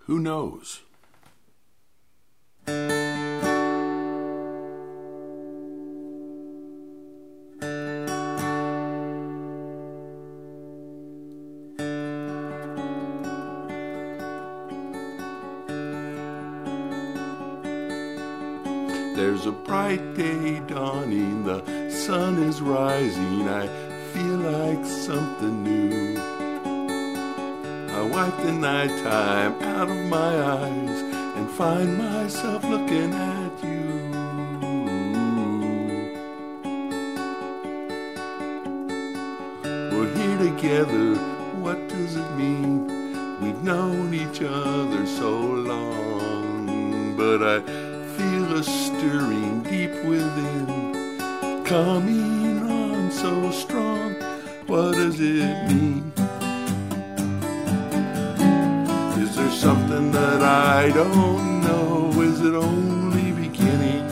Who knows? There's a bright day dawning, the sun is rising, I feel like something new. I wipe the nighttime out of my eyes and find myself looking at you. We're here together, what does it mean? We've known each other so long, but I feel a stirring deep within, coming on so strong. What does it mean? Is there something that I don't know? Is it only beginning?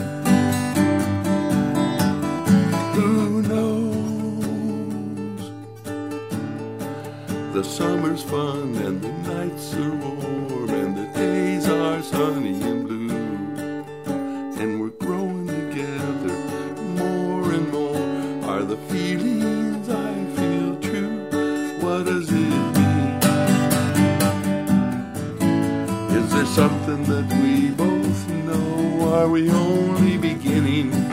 Who knows? The summer's fun and the nights are warm and the days are sunny and blue. And we're growing together more and more. Are the feelings I feel true? What does it mean? Is there something that we both know? Are we only beginning?